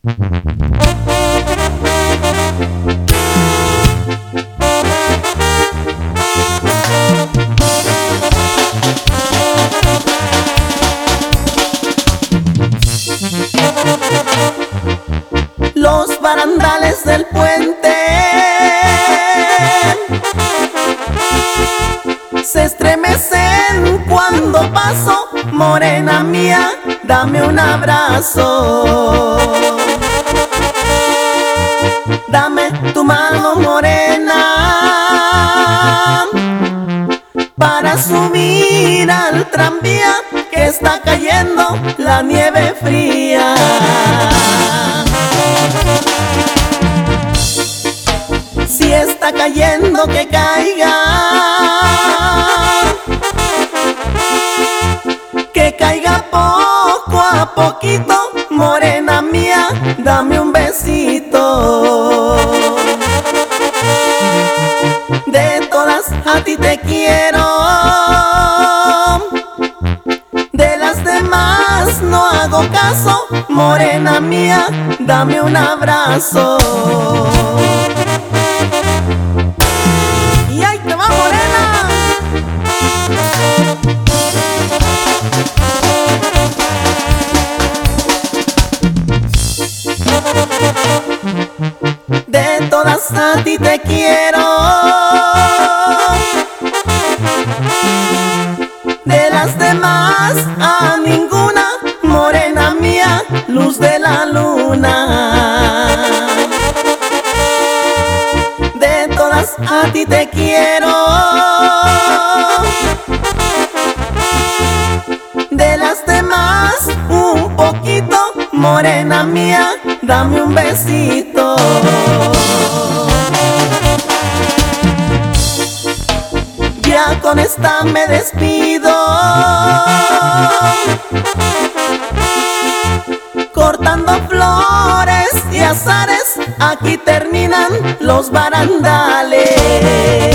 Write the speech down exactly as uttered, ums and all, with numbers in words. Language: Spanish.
Los barandales del puente se estremecen cuando paso. Morena mía, dame un abrazo. Dame tu mano morena para subir al tranvía, que está cayendo la nieve fría. Si está cayendo, que caiga, que caiga poco a poquito. Morena mía, dame un besito. De todas a ti te quiero, de las demás no hago caso. Morena mía, dame un abrazo. Y ahí te va, morena. De todas a ti te quiero, de las demás a ninguna. Morena mía, luz de la luna. De todas a ti te quiero, de las demás un poquito. Morena mía, dame un besito. Ya con esta me despido, cortando flores y azares. Aquí terminan los barandales.